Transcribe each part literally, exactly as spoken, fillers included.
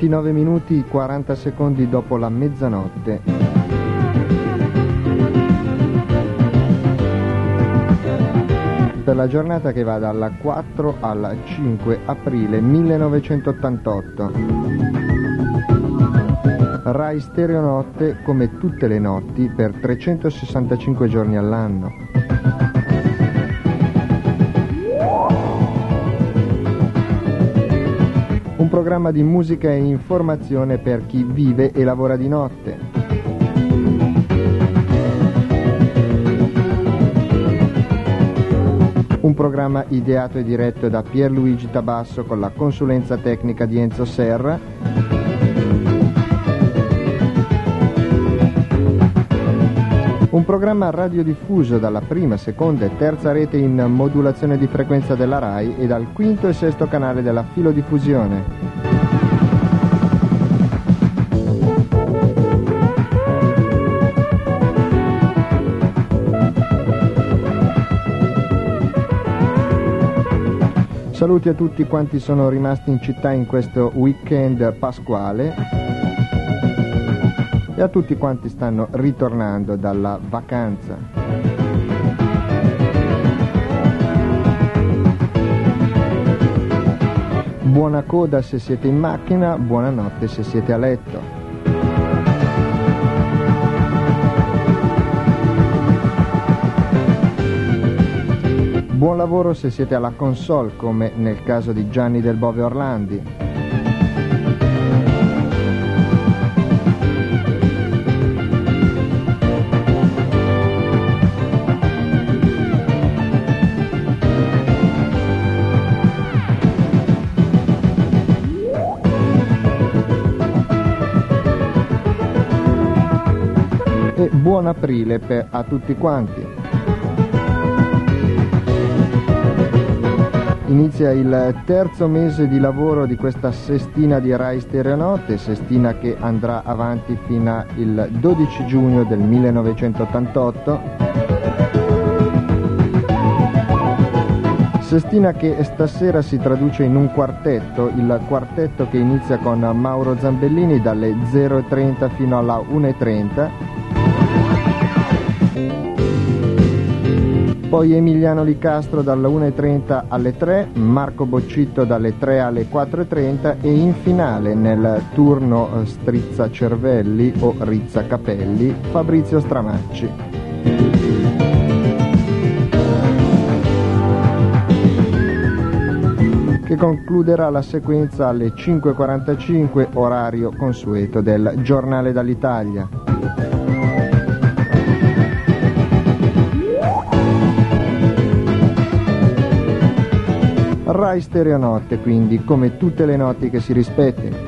ventinove minuti quaranta secondi dopo la mezzanotte. Per la giornata che va dal quattro al cinque aprile millenovecentottantotto. Rai Stereo Notte come tutte le notti per trecentosessantacinque giorni all'anno. Un programma di musica e informazione per chi vive e lavora di notte. Un programma ideato e diretto da Pierluigi Tabasso con la consulenza tecnica di Enzo Serra. Un programma radiodiffuso dalla prima, seconda e terza rete in modulazione di frequenza della Rai e dal quinto e sesto canale della filodiffusione. Saluti a tutti quanti sono rimasti in città in questo weekend pasquale e a tutti quanti stanno ritornando dalla vacanza. Buona coda se siete in macchina, buonanotte se siete a letto. Buon lavoro se siete alla console, come nel caso di Gianni Del Bove Orlandi. E buon aprile per, a tutti quanti. Inizia il terzo mese di lavoro di questa sestina di Rai Stereo Notte, sestina che andrà avanti fino al dodici giugno del millenovecentottantotto. Sestina che stasera si traduce in un quartetto, il quartetto che inizia con Mauro Zambellini dalle zero e trenta fino alla una e trenta. Poi Emiliano Licastro dalla una e trenta alle tre, Marco Boccitto dalle tre alle quattro e trenta e in finale nel turno Strizza Cervelli o Rizza Capelli Fabrizio Stramacci. Che concluderà la sequenza alle cinque e quarantacinque, orario consueto del Giornale dall'Italia. Rai Stereo Notte, quindi, come tutte le notti che si rispettino.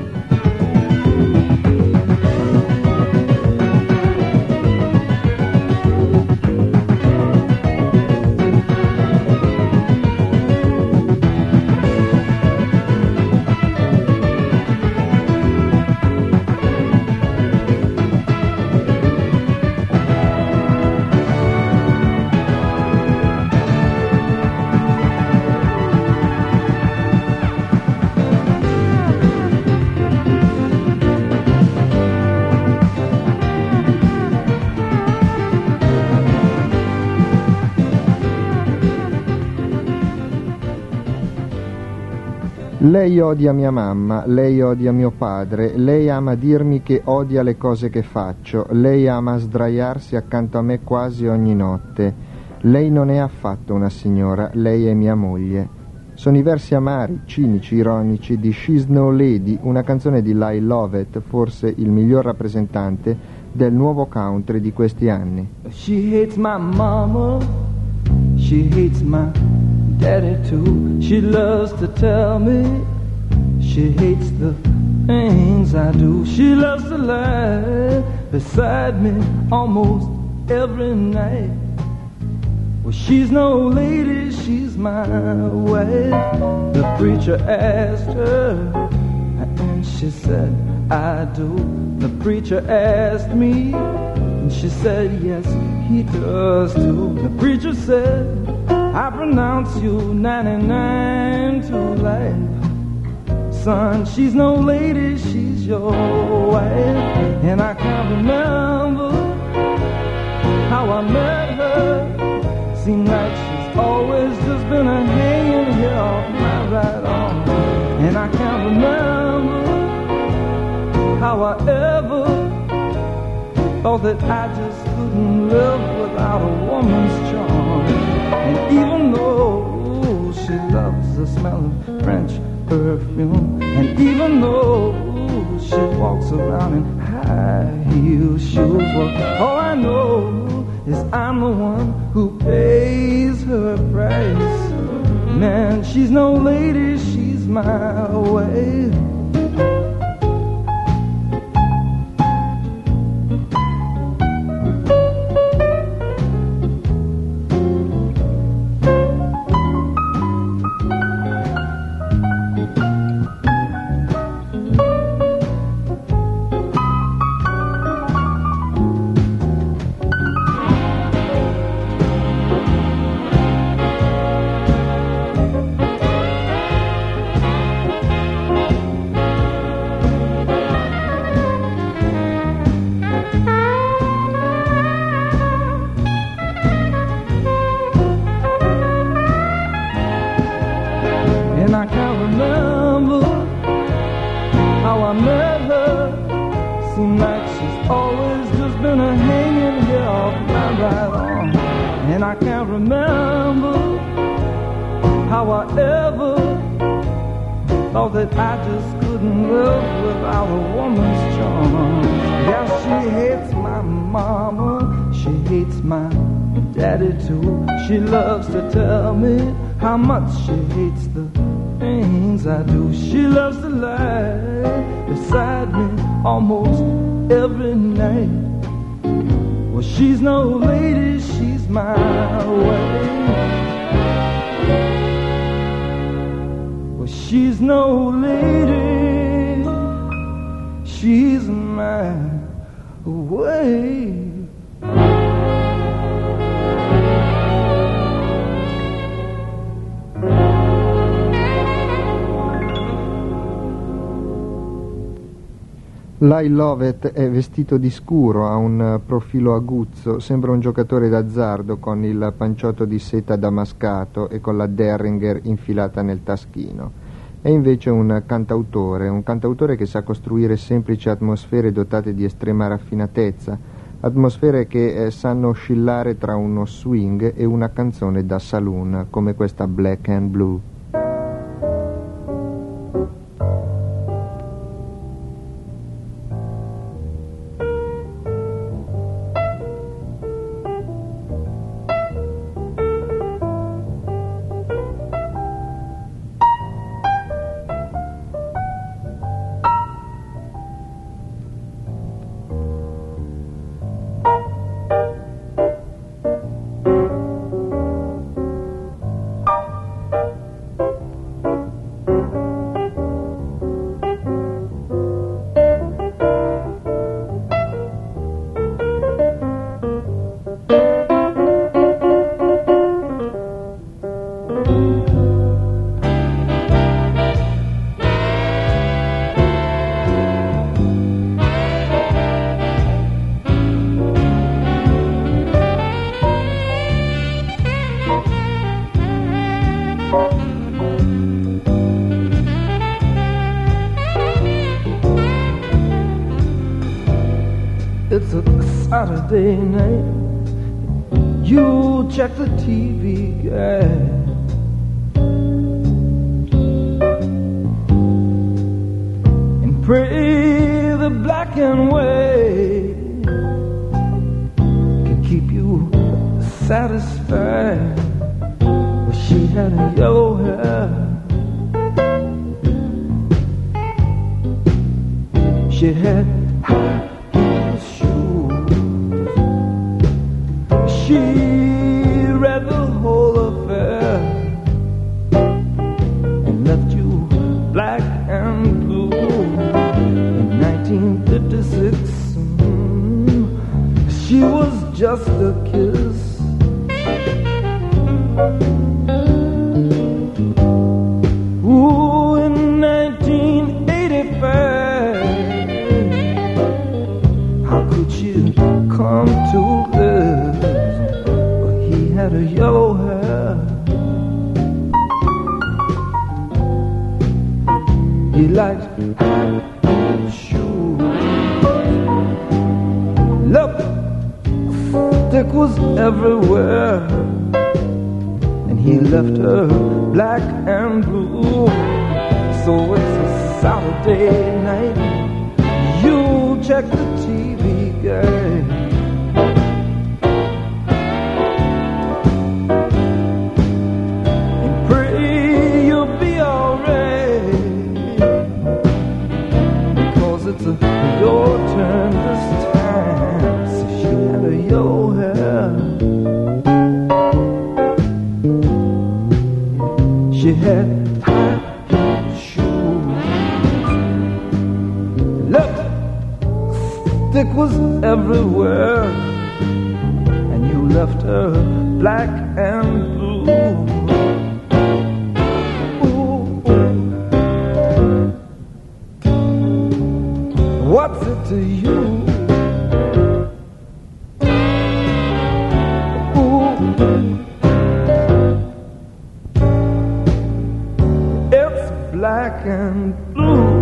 Lei odia mia mamma, lei odia mio padre, lei ama dirmi che odia le cose che faccio, lei ama sdraiarsi accanto a me quasi ogni notte. Lei non è affatto una signora, lei è mia moglie. Sono i versi amari, cinici, ironici di She's No Lady, una canzone di Lyle Lovett, forse il miglior rappresentante del nuovo country di questi anni. She hates my mama, she hates my daddy too. She loves to tell me she hates the things I do. She loves to lie beside me almost every night. Well, she's no lady, she's my wife. The preacher asked her, and she said, I do. The preacher asked me, and she said, yes, he does too. The preacher said, I pronounce you ninety-nine to life. son, she's no lady, she's your wife. And I can't remember how I met her. Seems like she's always just been a hanging here off my right arm. And I can't remember how I ever thought that I just couldn't live without a woman's charm. And even though she loves the smell of French perfume, and even though she walks around in high heel shoes, well, all I know is I'm the one who pays her price. Man, she's no lady, she's my wife. That I just couldn't live without a woman's charm. Yeah, she hates my mama, she hates my daddy too. She loves to tell me how much she hates the things I do. She loves to lie beside me almost every night. Well, she's no lady, she's my wife. She's no lady, she's my wife. Lyle Lovett è vestito di scuro, ha un profilo aguzzo, sembra un giocatore d'azzardo con il panciotto di seta damascato e con la Derringer infilata nel taschino. È invece un cantautore, un cantautore che sa costruire semplici atmosfere dotate di estrema raffinatezza, atmosfere che eh, sanno oscillare tra uno swing e una canzone da saloon, come questa Black and Blue. It's a Saturday night. You check the T V guide. And pray the black and white can keep you satisfied. Well, she had a yellow hair. She had high she read the whole affair and left you black and blue in nineteen fifty-six. Mm, she was just a kiss. Ooh, in nineteen would she come to this? But he had a yellow hair. He liked high shoes. Lipstick was everywhere, and he left her black and blue. So it's a Saturday night, you check the T V guide, and pray you'll be alright, because it's a, your turn this time. So she had her yellow hair, she had lipstick was everywhere, and you left her black and blue. Ooh, ooh. What's it to you? Ooh, it's black and blue.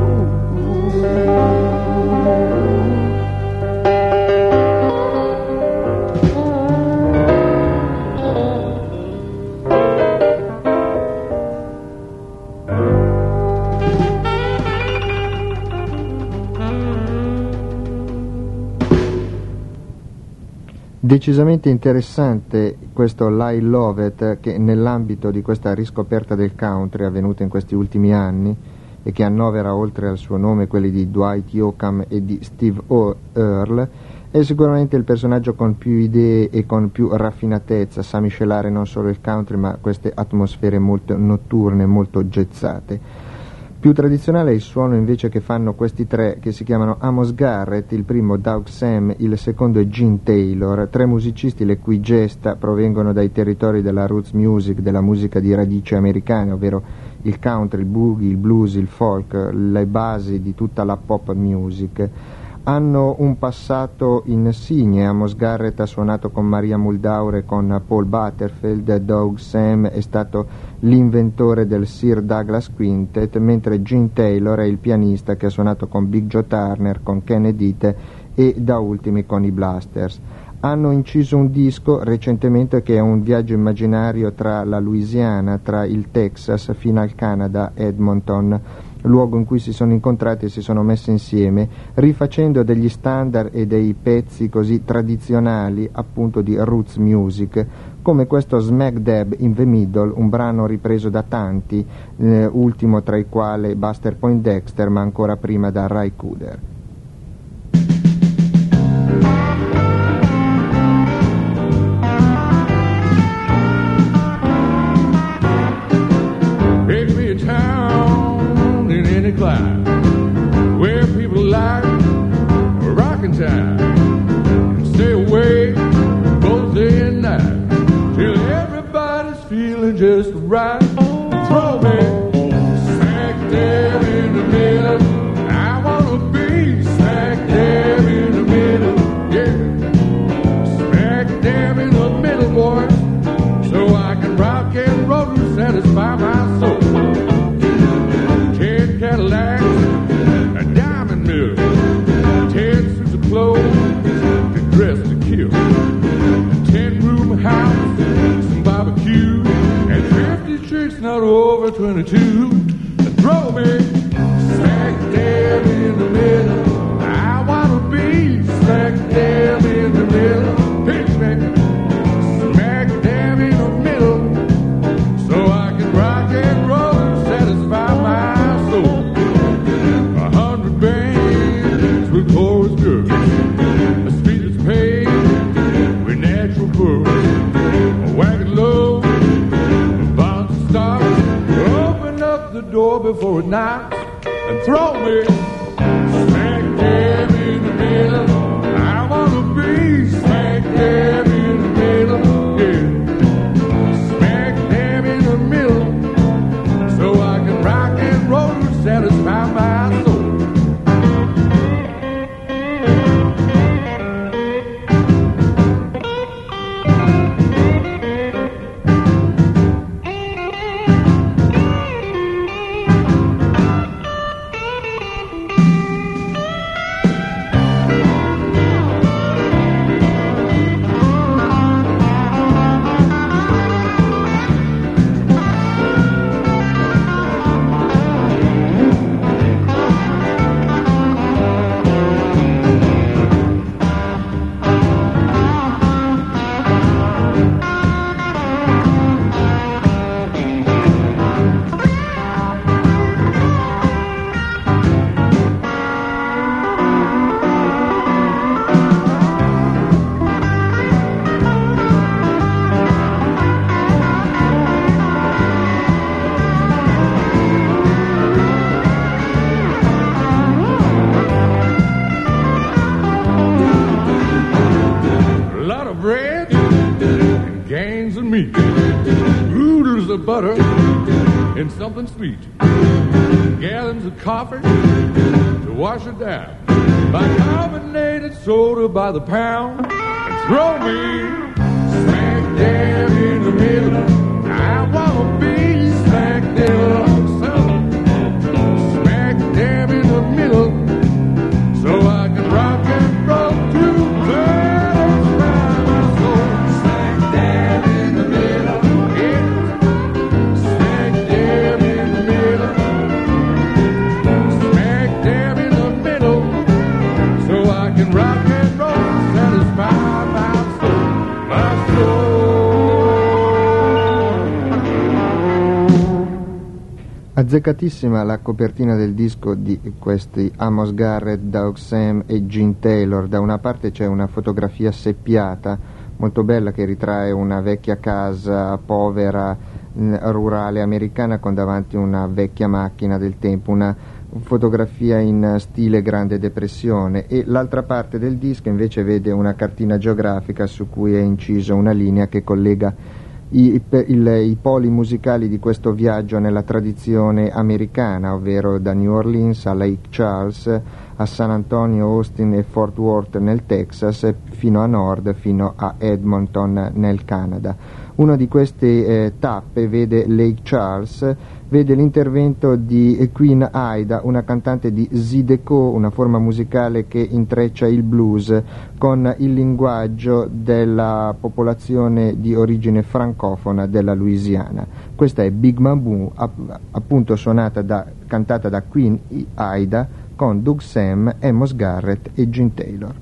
Decisamente interessante questo I Love It, che nell'ambito di questa riscoperta del country avvenuta in questi ultimi anni e che annovera oltre al suo nome quelli di Dwight Yoakam e di Steve Earle, è sicuramente il personaggio con più idee e con più raffinatezza, sa miscelare non solo il country ma queste atmosfere molto notturne, molto gezzate. Più tradizionale è il suono invece che fanno questi tre, che si chiamano Amos Garrett, il primo Doug Sam, il secondo è Gene Taylor, tre musicisti le cui gesta provengono dai territori della roots music, della musica di radici americane, ovvero il country, il boogie, il blues, il folk, le basi di tutta la pop music. Hanno un passato insigne. Amos Garrett ha suonato con Maria Muldaur e con Paul Butterfield, Doug Sam è stato l'inventore del Sir Douglas Quintet, mentre Gene Taylor è il pianista che ha suonato con Big Joe Turner, con Ken Edith e da ultimi con i Blasters. Hanno inciso un disco recentemente che è un viaggio immaginario tra la Louisiana, tra il Texas fino al Canada, Edmonton, luogo in cui si sono incontrati e si sono messi insieme, rifacendo degli standard e dei pezzi così tradizionali appunto di roots music, come questo Smack Dab in the Middle, un brano ripreso da tanti, eh, ultimo tra i quali Buster Poindexter, ma ancora prima da Ry Cooder. Where people like a rockin' time, stay away both day and night till everybody's feeling just right. Throw me smack dab in the middle. I wanna be smack dab in the middle, yeah. Smack dab in the middle, boys, so I can rock and roll and satisfy my soul. Ten Cadillacs, a diamond mill, ten suits of clothes, to dress to kill, a ten-room house, some barbecue, and fifty chicks not over twenty-two. Throw me smack dab in the middle. I wanna be smack dab in the middle. Pitch me smack dab in the middle, so I can rock and roll and satisfy my soul. A hundred bands with chorus girls, a street that's paved with natural pearls, a wagon load, a bounce of stars. Open up the door before it knocks and throw me smack dab in the middle. I wanna be smack dab in the middle, yeah. Smack dab in the middle, so I can rock and roll and satisfy my soul. meat, oodles of butter, and something sweet. Gallons of coffee to wash it down. Bicarbonated soda by the pound. And throw me smack dab in the middle. I wanna be smack dab, son. Smack dab in the middle, so I can rock and roll to my soul. Smack dab in the middle, yeah. Smack dab in the middle. Smack dab in the middle, so I can rock and roll, satisfy my soul, my soul. Azzeccatissima la copertina del disco di questi Amos Garrett, Doug Sam e Gene Taylor. Da una parte c'è una fotografia seppiata molto bella che ritrae una vecchia casa povera rurale americana con davanti una vecchia macchina del tempo, una fotografia in stile Grande Depressione, e l'altra parte del disco invece vede una cartina geografica su cui è inciso una linea che collega I, il, i poli musicali di questo viaggio nella tradizione americana, ovvero da New Orleans a Lake Charles, a San Antonio, Austin e Fort Worth nel Texas, fino a nord, fino a Edmonton nel Canada. Una di queste eh, tappe vede Lake Charles, vede l'intervento di Queen Ida, una cantante di Zydeco, una forma musicale che intreccia il blues con il linguaggio della popolazione di origine francofona della Louisiana. Questa è Big Bamboo, appunto suonata da, cantata da Queen Ida con Doug Sam, Amos Garrett e Gene Taylor.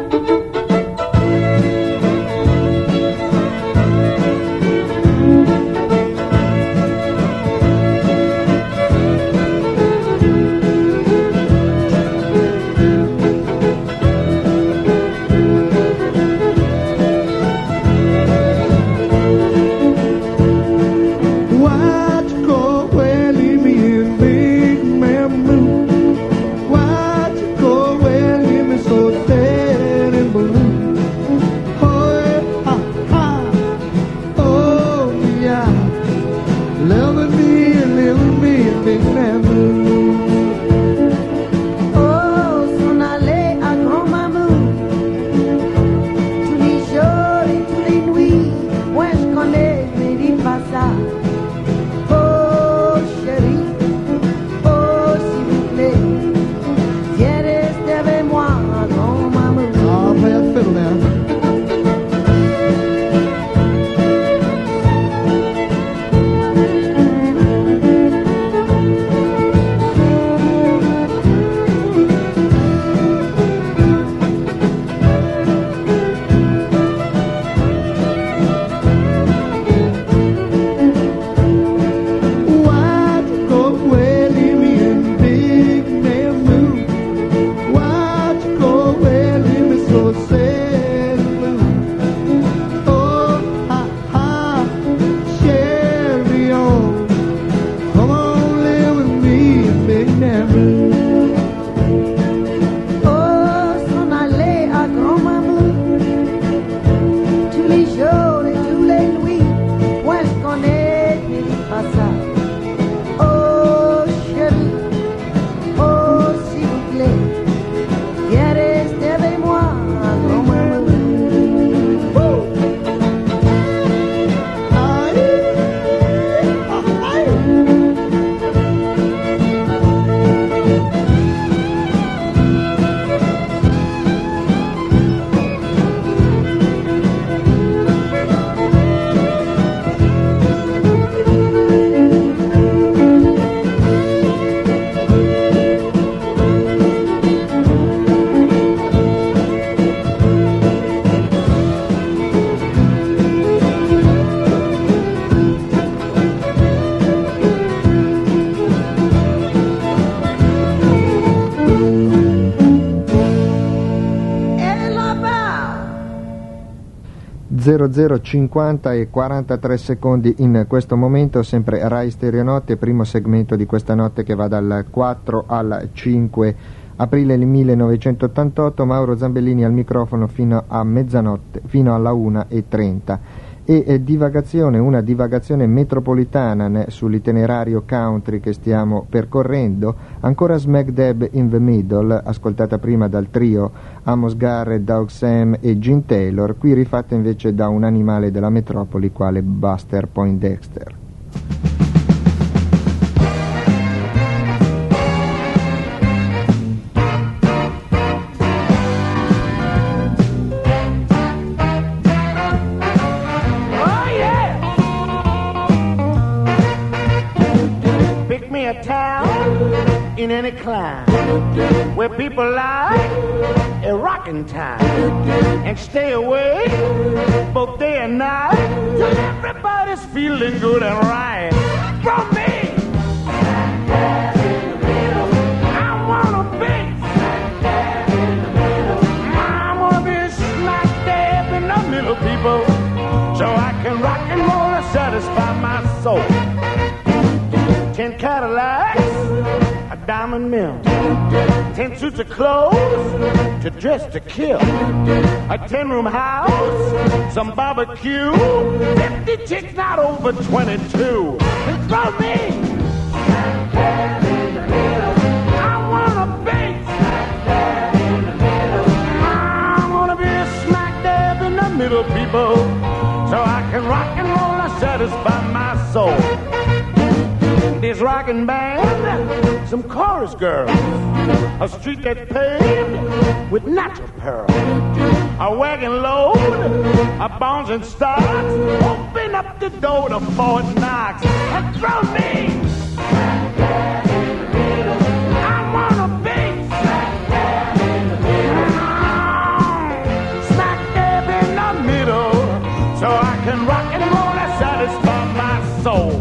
zero zero cinquanta e quarantatré secondi in questo momento, sempre Rai Stereo Notte, primo segmento di questa notte che va dal quattro al cinque aprile millenovecentottantotto. Mauro Zambellini al microfono fino a mezzanotte, fino alla una e trenta. e eh, divagazione, una divagazione metropolitana né, sull'itinerario country che stiamo percorrendo, ancora Smack Dab in the Middle, ascoltata prima dal trio Amos Garrett, Doug Sam e Gene Taylor, qui rifatta invece da un animale della metropoli quale Buster Poindexter. In any clime where people like a rockin' time and stay away both day and night till everybody's feeling good and right. From me, I wanna be, I wanna be smack dab in the middle, people, so I can rock and roll and satisfy my soul. Ten Cadillacs, a diamond mill, ten suits of clothes to dress to kill, a ten-room house, some barbecue, fifty chicks not over twenty-two. Throw me, I wanna be, I wanna be smack dab in the middle, people, so I can rock and roll and satisfy my soul. This rockin' band, some chorus girls, a street that's paved with natural pearl, a wagon load of bones and stocks. Open up the door to Fort Knox and throw me. I wanna be smack dab in the middle, so I can rock and roll and satisfy my soul.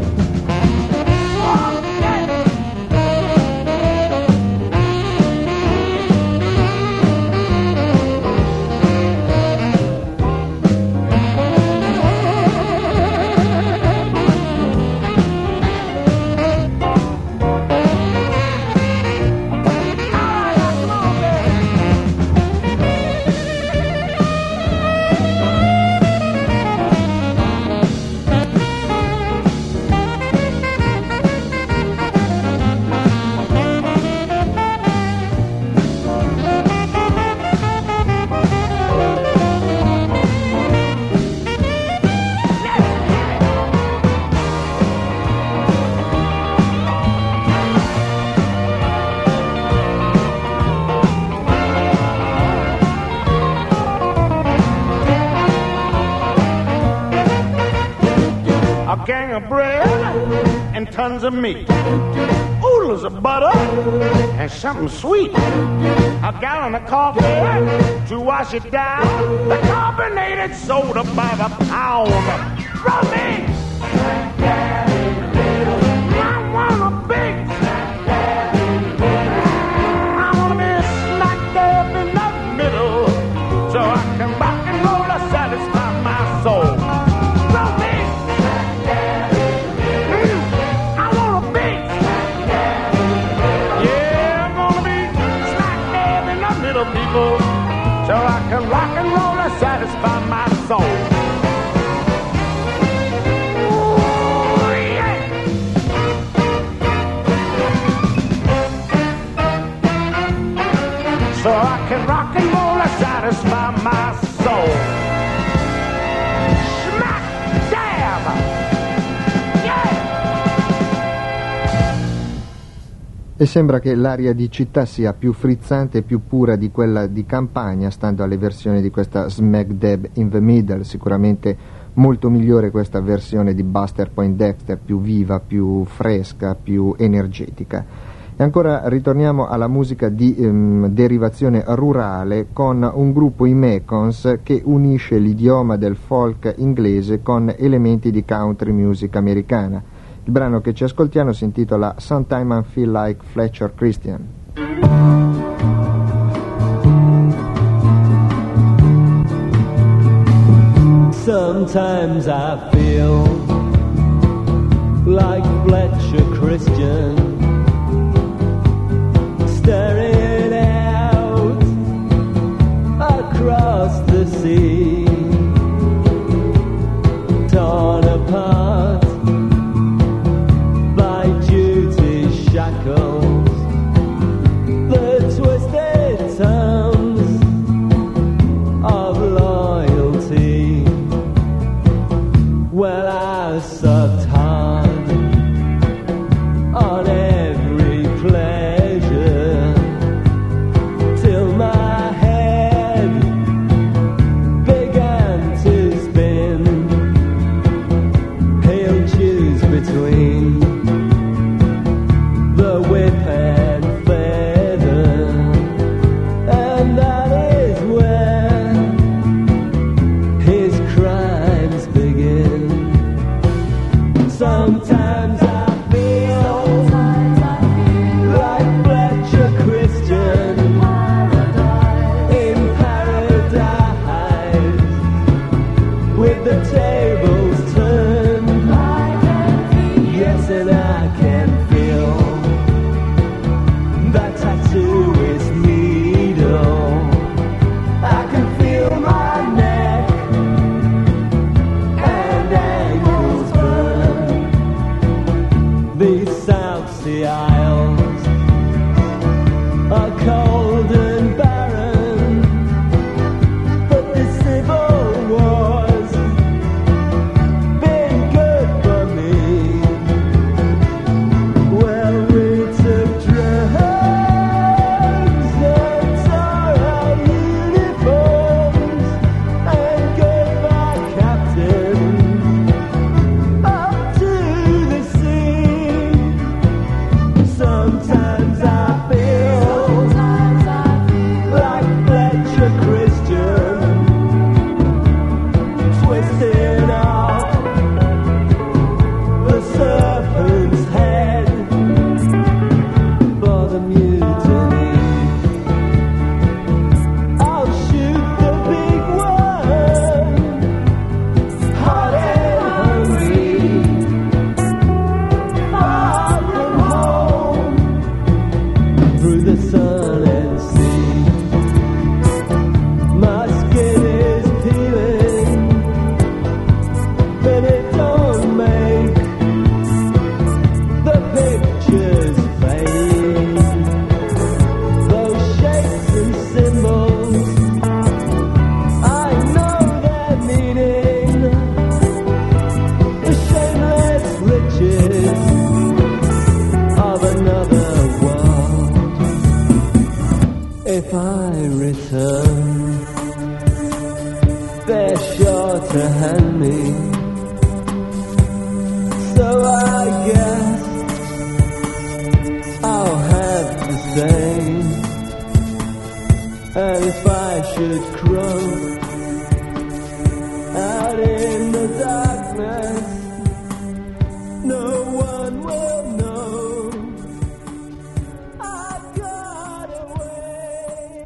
Gang of bread and tons of meat, oodles of butter and something sweet, a gallon of coffee to wash it down, the carbonated soda by the pound. From me, I wanna be, I wanna be smack dab in the middle, so I can rock and roll and satisfy my soul. People, so I can rock and roll and satisfy my soul. Ooh, yeah. So I can rock and roll and satisfy my soul. Smack dab, yeah. E sembra che l'aria di città sia più frizzante e più pura di quella di campagna, stando alle versioni di questa Smack Dab in the Middle. Sicuramente molto migliore questa versione di Buster Poindexter, più viva, più fresca, più energetica. E ancora ritorniamo alla musica di ehm, derivazione rurale con un gruppo, i Mekons, che unisce l'idioma del folk inglese con elementi di country music americana. Il brano che ci ascoltiamo si intitola Sometime I Feel Like Fletcher Christian. Sometimes I feel like Fletcher Christian, staring out across the sea. to hand me. So I guess I'll have the same. And if I should croak out in the darkness, no one will know I got away.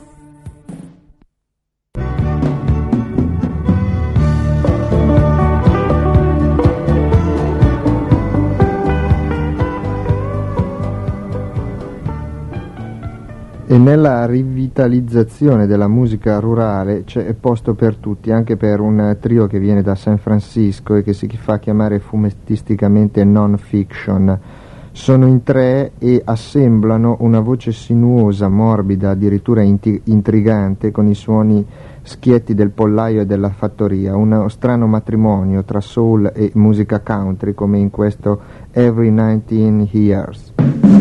E nella rivitalizzazione della musica rurale c'è posto per tutti, anche per un trio che viene da San Francisco e che si fa chiamare fumettisticamente non-fiction. Sono in tre e assemblano una voce sinuosa, morbida, addirittura inti- intrigante, con i suoni schietti del pollaio e della fattoria, uno strano matrimonio tra soul e musica country, come in questo Every nineteen years.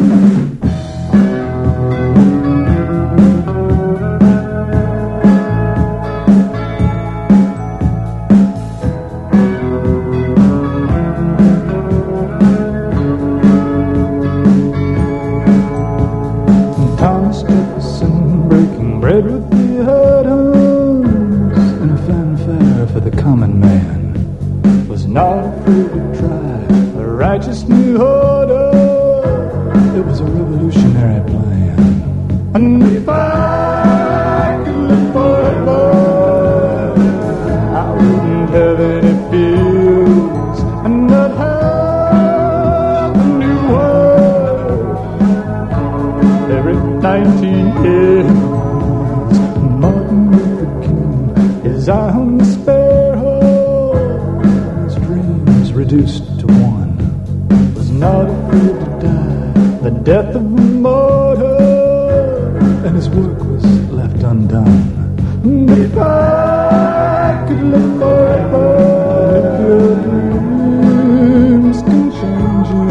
Righteous new order, it was a revolutionary plan. And if I could live forever, I wouldn't have any fears, and I'd have a new world every nineteen years. Martin Luther King, his eye on the sparrow, his dreams reduced to one. Not afraid to die, the death of a martyr, and his work was left undone. If I could live forever, if your dreams can change you,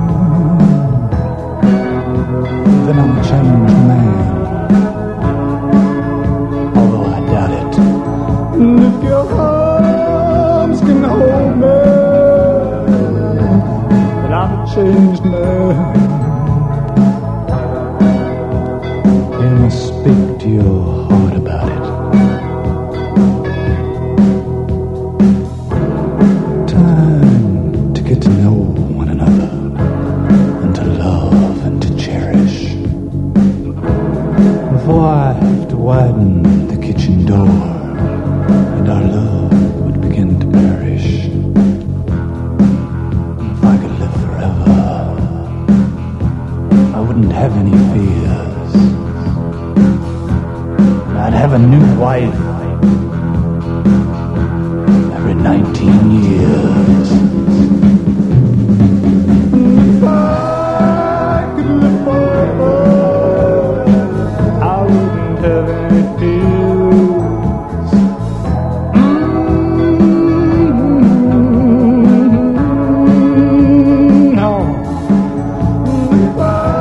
then I'm a changed man, although I doubt it. And if your arms can hold me, I'm a changed man. You must speak to your heart about it. Time to get to know one another, and to love and to cherish, before I have to widen the kitchen door, and our love would begin to perish. Have any fears. I'd have a new wife every nineteen years. If I could live forever, I wouldn't have any fears. Mm-hmm. No. If I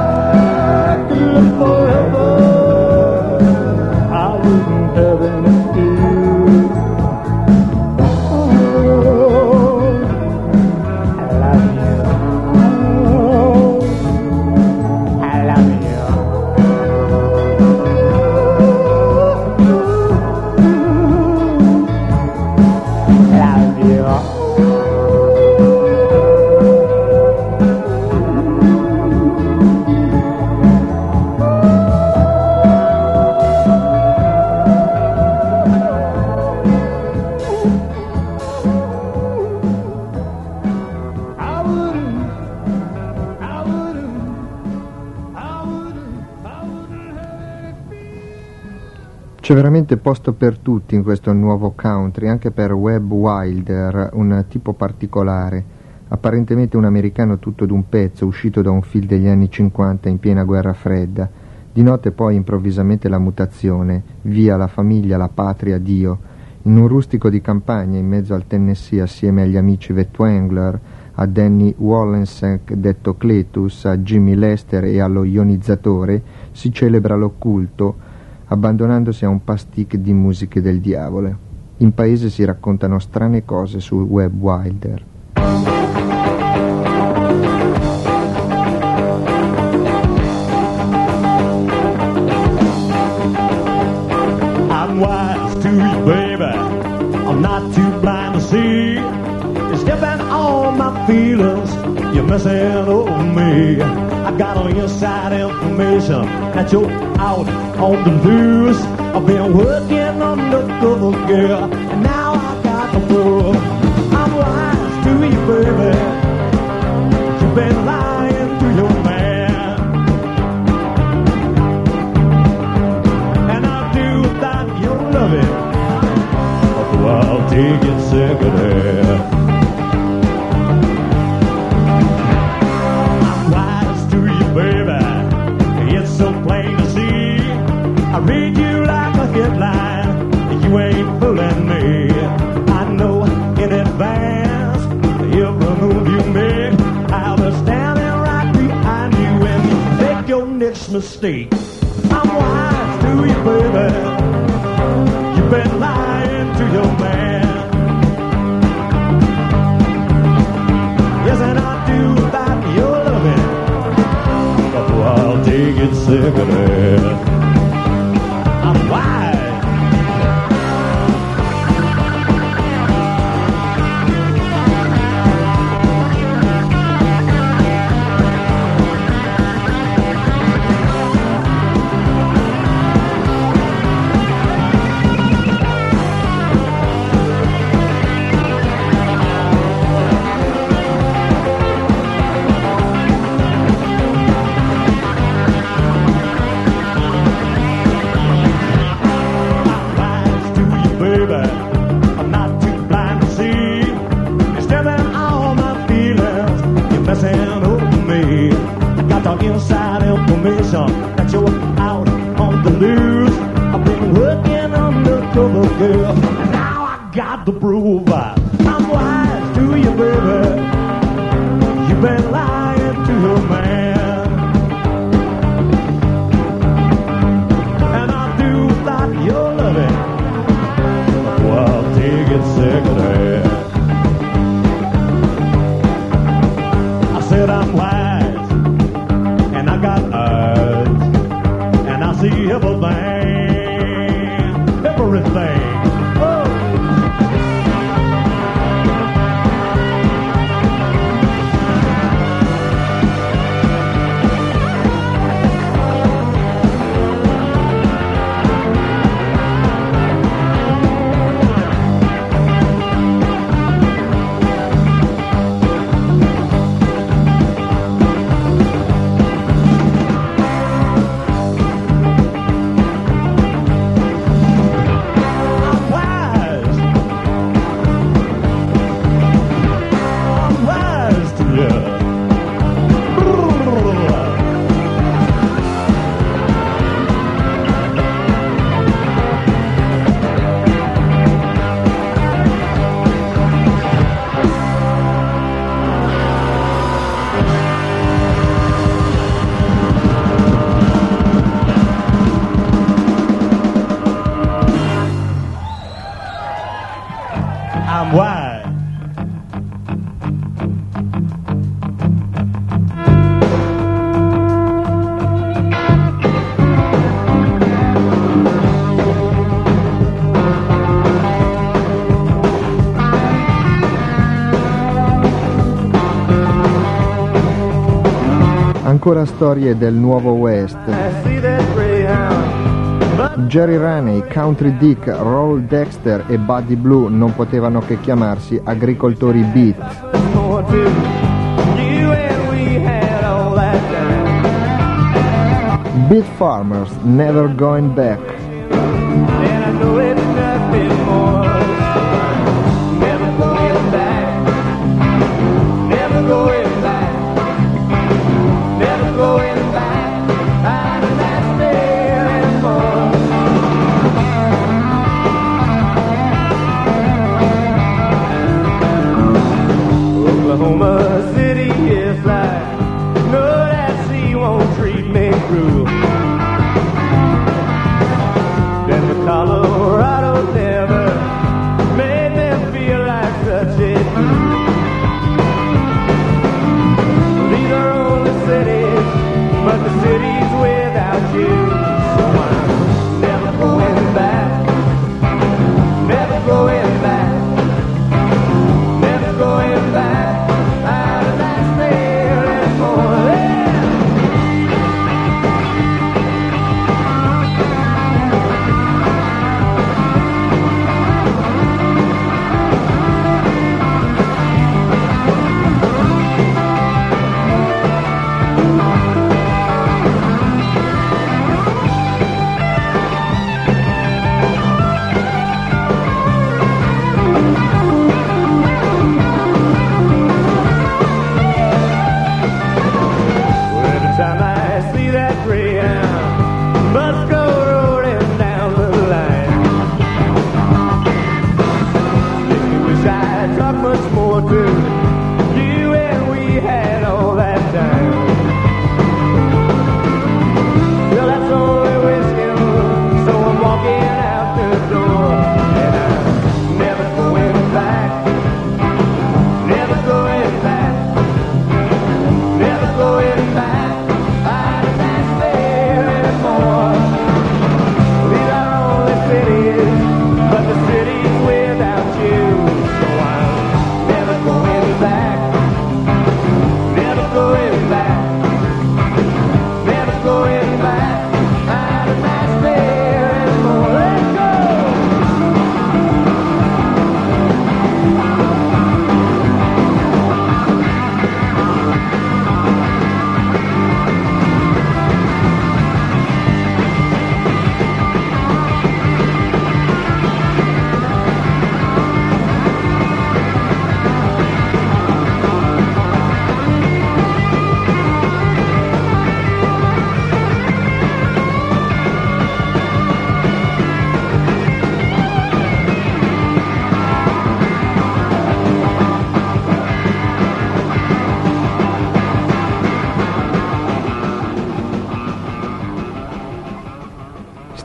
C'è veramente posto per tutti in questo nuovo country, anche per Webb Wilder, un tipo particolare, apparentemente un americano tutto d'un pezzo, uscito da un film degli anni cinquanta in piena guerra fredda. Di notte poi improvvisamente la mutazione, via la famiglia, la patria, Dio. In un rustico di campagna in mezzo al Tennessee, assieme agli amici Vet Wengler, a Danny Wolensek detto Cletus, a Jimmy Lester e allo ionizzatore, si celebra l'occulto, abbandonandosi a un pasticche di musiche del diavolo. In paese si raccontano strane cose sul web Wilder. I'm wise to you, baby. I'm not too blind to see. You're stepping on my feelings. You're messing over me. I got all inside information that you're out on the loose. I've been working undercover, girl, and now I got the proof. I'm wise to you, baby. You've been lying to your man, and I'll do without your loving. Oh, I'll take it sick of that. I'm wise to you, baby. It's so plain to see. I read you like a headline. You ain't fooling me. I know in advance every move you make, I'll be standing right behind you when you make your next mistake. I'm wise to you, baby. You've been lying to your man. Yes, and I do without your loving. Oh, I'll take it sick of that. I'm wise. Inside information that you're out on the loose. I've been working undercover, girl, and now I got the proof. I'm wise to you, baby. You've been lying to your man, and I'll do without your loving. Well, I'll take it sick of that. I said I'm wise. I got eyes, and I see everything, everything. Oh. I'm wise. Ancora storie del nuovo West. Jerry Raney, Country Dick, Roll Dexter e Buddy Blue non potevano che chiamarsi agricoltori beat. Beat farmers, never going back. Oklahoma City is like, no, that sea won't treat me cruel. Denver, Colorado never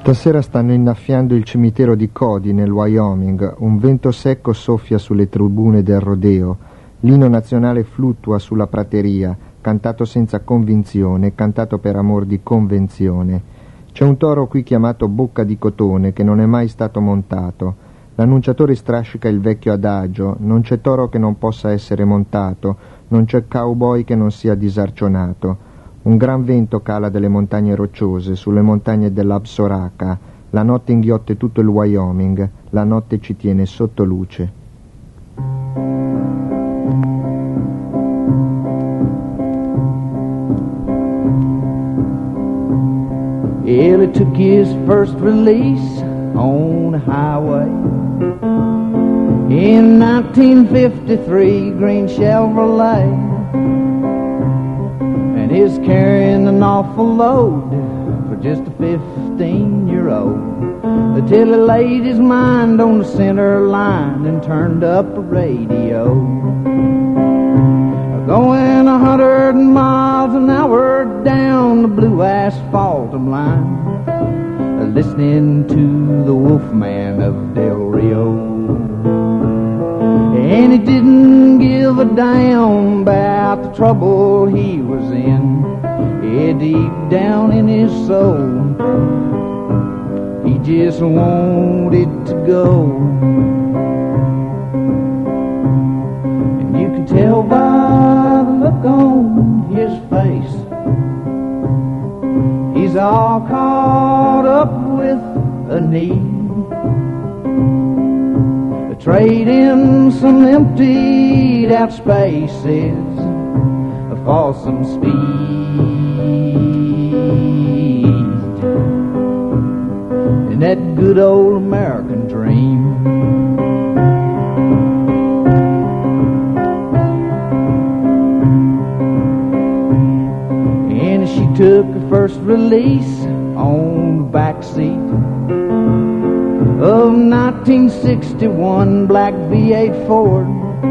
Stasera stanno innaffiando il cimitero di Cody nel Wyoming, un vento secco soffia sulle tribune del rodeo, l'inno nazionale fluttua sulla prateria, cantato senza convinzione, cantato per amor di convenzione. C'è un toro qui chiamato Bocca di Cotone che non è mai stato montato. L'annunciatore strascica il vecchio adagio, non c'è toro che non possa essere montato, non c'è cowboy che non sia disarcionato. Un gran vento cala dalle montagne rocciose, sulle montagne dell'Absoraka. La notte inghiotte tutto il Wyoming, la notte ci tiene sotto luce. Ellie took his first release on the highway in nineteen fifty-three, green Chevrolet. And is carrying an awful load for just a fifteen-year-old. Until he laid his mind on the center line and turned up the radio. Going a hundred miles an hour down the blue asphalt line, listening to the Wolfman of Del Rio. And he didn't give a damn about the trouble he was in. Yeah, deep down in his soul, he just wanted to go. And you can tell by the look on his face, he's all caught up with a need. Trading some emptied out spaces for some speed in that good old American dream. And she took her first release on the back seat of nineteen sixty-one black V eight Ford.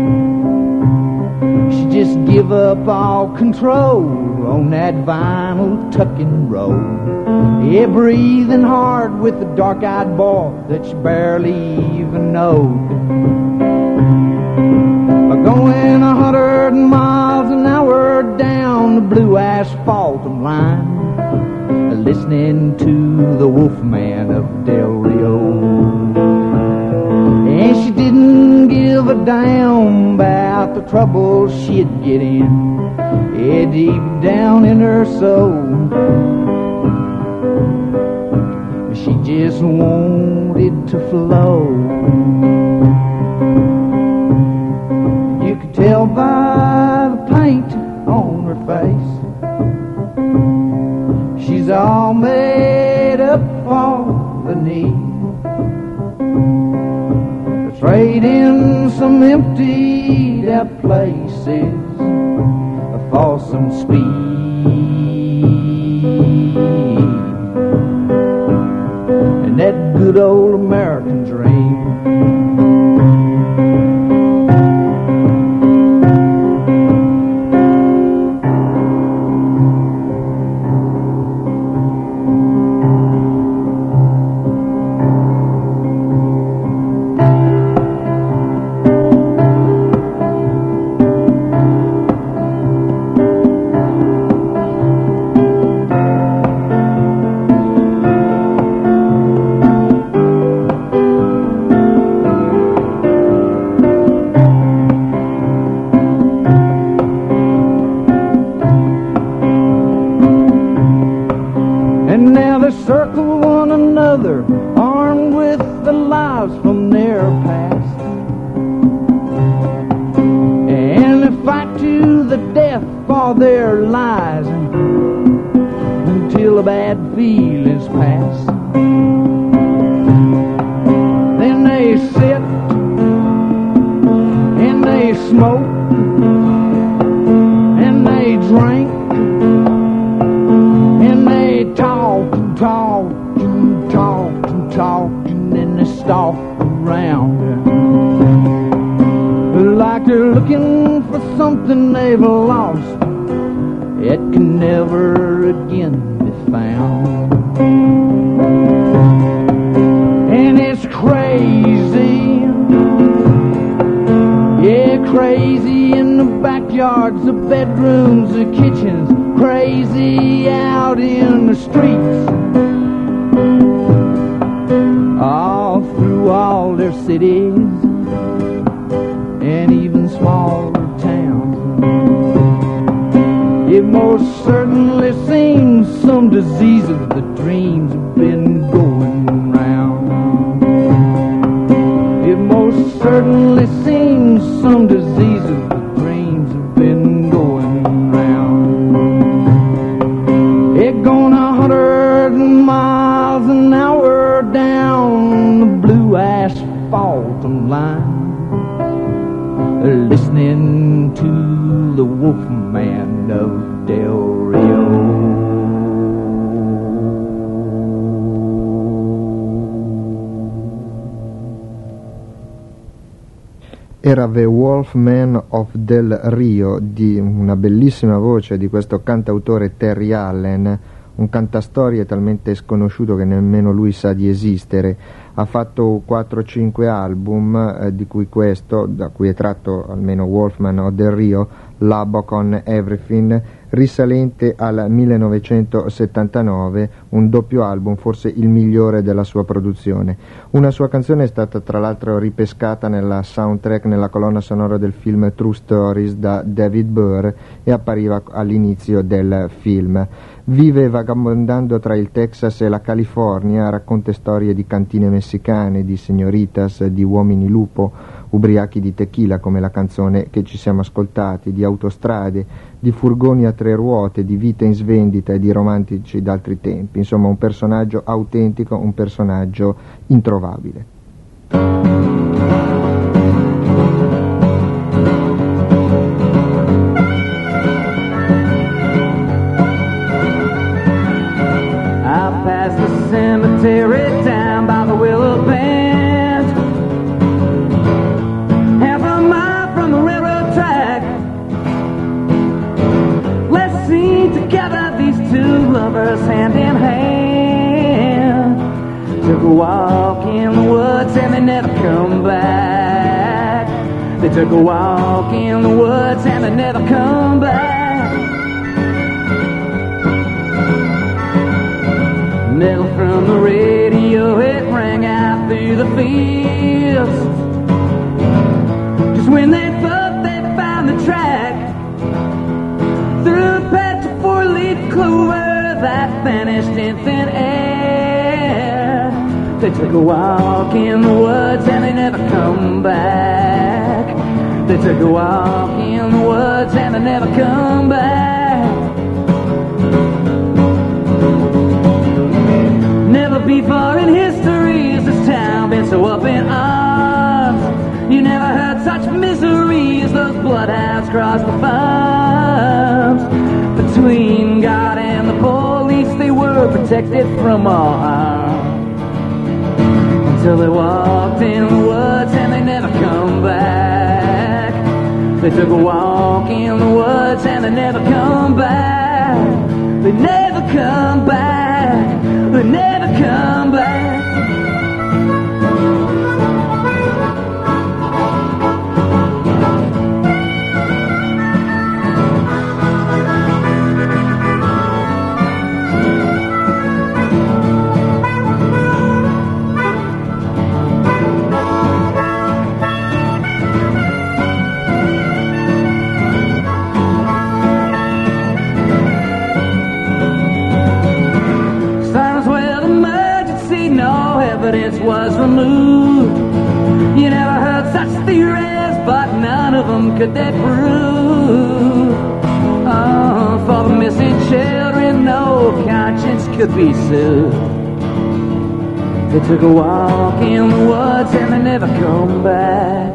She just give up all control on that vinyl tucking road. Yeah, breathing hard with a dark-eyed boy that she barely even knowed. Going a hundred miles an hour down the blue asphalt line, listening to the Wolfman of Del Rio. And she didn't give a damn about the trouble she'd get in, yeah, deep down in her soul. She just wanted to flow. You could tell by the paint on her face, she's all made up for the need. Trading some emptied out places for some speed and that good old American dream. Armed with the lives from their past, and they fight to the death for their lies until the bad feelings pass. Then they sit and they smoke and they drink and they talk and talk and talk and talk, and then they stalk around like they're looking for something they've lost. It can never again be found. crazy. Yeah, crazy in the backyards, the bedrooms, the kitchens, crazy out in the streets. All through all their cities and even smaller towns. It most certainly seems some disease of the dreams have been going round. It most certainly seems some disease of the dreams have been going round. It going a hundred miles an hour down the blue asphalt line, listening to the Wolfman of Del Rio. Era The Wolfman of Del Rio, di una bellissima voce di questo cantautore Terry Allen, un cantastorie talmente sconosciuto che nemmeno lui sa di esistere. Ha fatto quattro cinque album, eh, di cui questo, da cui è tratto almeno Wolfman of Del Rio, Lubbock on Everything, risalente al millenovecentosettantanove, un doppio album, forse il migliore della sua produzione. Una sua canzone è stata tra l'altro ripescata nella soundtrack, nella colonna sonora del film True Stories da David Burr, e appariva all'inizio del film. Vive vagabondando tra il Texas e la California, racconta storie di cantine messicane, di signoritas, di uomini lupo, ubriachi di tequila come la canzone che ci siamo ascoltati, di autostrade, di furgoni a tre ruote, di vite in svendita e di romantici d'altri tempi. Insomma, un personaggio autentico, un personaggio introvabile. Cemetery down by the willow bend, half a mile from the railroad track. Let's sing together, these two lovers hand in hand. Took a walk in the woods and they never come back. They took a walk in the woods and they never come back. Metal from the radio, it rang out through the fields. Just when they thought they found the track, through a patch of four-leaf clover that vanished in thin air. They took a walk in the woods and they never come back. They took a walk in the woods and they never come back. Never before in history has this town been so up in arms. You never heard such misery as those bloodhounds cross the farms. Between God and the police they were protected from all harm, until they walked in the woods and they never come back. They took a walk in the woods and they never come back. They never come back. They never come back. Evidence was removed. You never heard such theories, but none of them could they prove. Oh, for the missing children, no conscience could be sued. They took a walk in the woods and they never come back.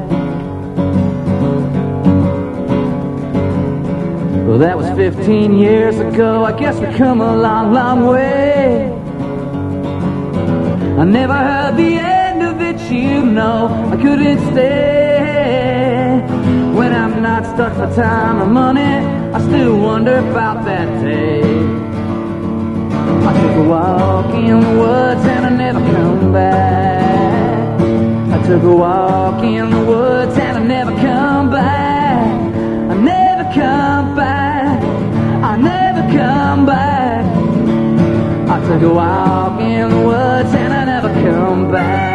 Well, that was fifteen years ago. I guess we've come a long, long way. I never heard the end of it, you know. I couldn't stay. When I'm not stuck for time or money, I still wonder about that day. I took a walk in the woods and I never come back. took a walk in the woods and I never come back. I never come back. I never come back. I took a walk in the woods and I never come back.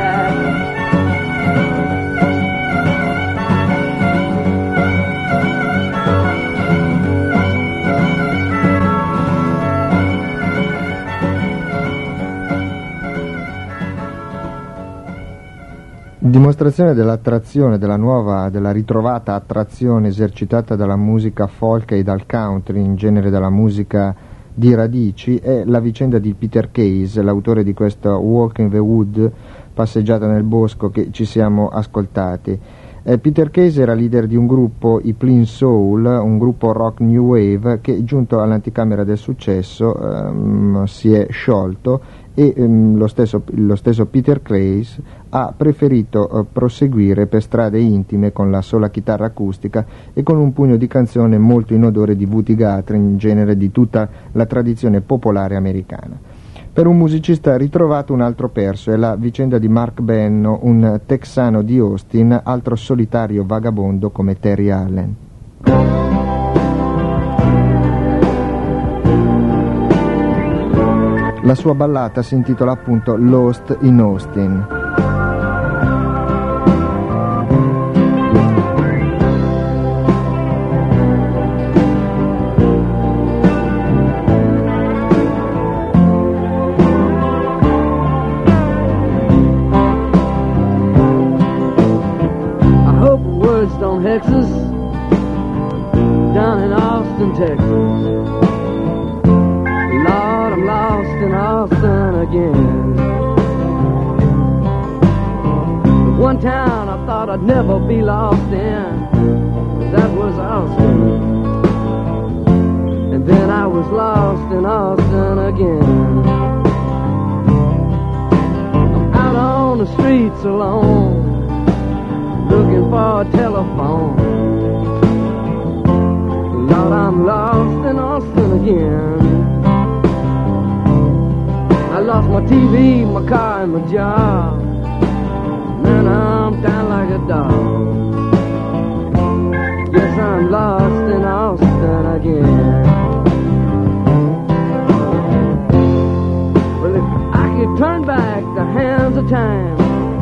Dimostrazione dell'attrazione, della nuova, della ritrovata attrazione esercitata dalla musica folk e dal country, in genere dalla musica di radici, è la vicenda di Peter Case, l'autore di questo Walk in the Wood, passeggiata nel bosco, che ci siamo ascoltati. Eh, Peter Case era leader di un gruppo, i Plain Soul, un gruppo rock new wave che, giunto all'anticamera del successo, ehm, si è sciolto e ehm, lo, stesso, lo stesso Peter Case ha preferito eh, proseguire per strade intime con la sola chitarra acustica e con un pugno di canzone molto in odore di Woody Guthrie, in genere di tutta la tradizione popolare americana. Per un musicista ritrovato un altro perso è la vicenda di Mark Benno, un texano di Austin, altro solitario vagabondo come Terry Allen. La sua ballata si intitola appunto Lost in Austin. Texas, down in Austin, Texas. Lord, I'm lost in Austin again. The one town I thought I'd never be lost in, that was Austin. And then I was lost in Austin again. I'm out on the streets alone, looking for a telephone. Lord, I'm lost in Austin again. I lost my T V, my car, and my job. Man, I'm down like a dog. Yes, I'm lost in Austin again. Well, if I could turn back the hands of time,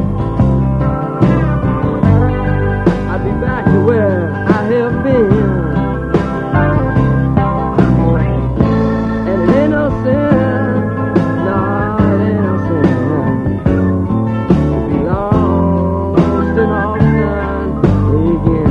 I'd be back to where I have been. And it ain't no sin, no, it ain't no sin to be lost in Austin again.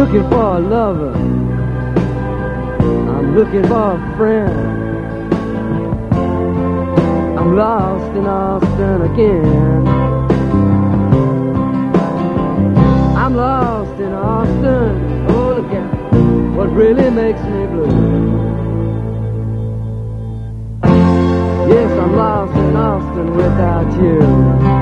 looking for a lover. I'm looking for a friend. I'm lost in Austin again. I'm lost in Austin. Oh, look at what really makes me blue. Yes, I'm lost in Austin without you.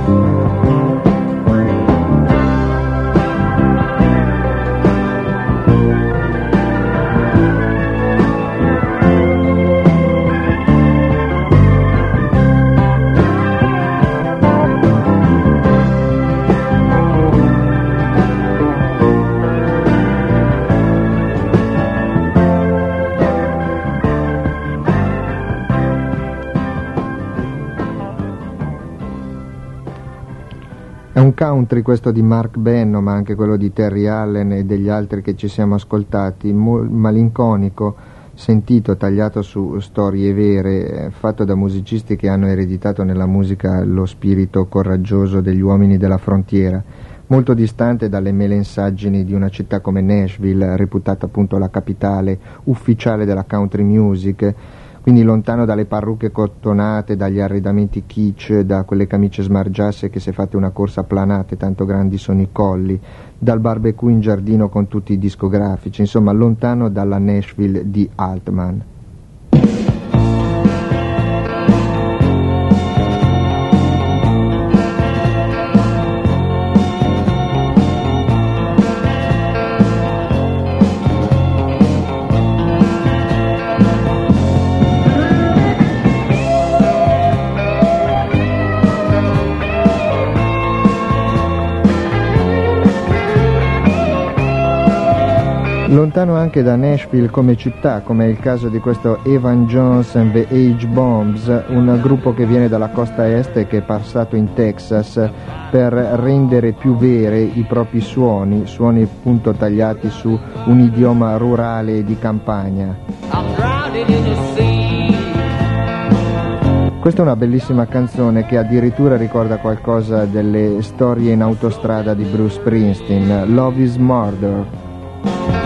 È un country questo di Mark Benno, ma anche quello di Terry Allen e degli altri che ci siamo ascoltati, mol- malinconico, sentito, tagliato su storie vere, fatto da musicisti che hanno ereditato nella musica lo spirito coraggioso degli uomini della frontiera, molto distante dalle melensaggini di una città come Nashville, reputata appunto la capitale ufficiale della country music, quindi lontano dalle parrucche cottonate, dagli arredamenti kitsch, da quelle camicie smargiasse che se fate una corsa planate, tanto grandi sono i colli, dal barbecue in giardino con tutti i discografici, insomma lontano dalla Nashville di Altman. Lontano anche da Nashville come città, come è il caso di questo Evan Jones and the H-Bombs, un gruppo che viene dalla costa est e che è passato in Texas per rendere più vere i propri suoni, suoni appunto tagliati su un idioma rurale e di campagna. Questa è una bellissima canzone che addirittura ricorda qualcosa delle storie in autostrada di Bruce Springsteen, Love is Murder.